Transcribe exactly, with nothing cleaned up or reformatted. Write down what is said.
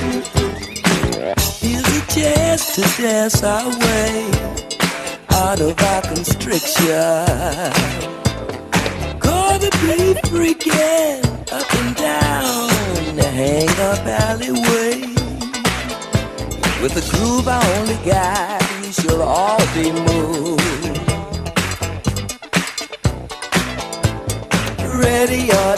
Here's a chance to dance our way out of our constriction. Gonna be freaking up and down the hang-up alleyway. With a groove I only got, we shall all be moved. Ready or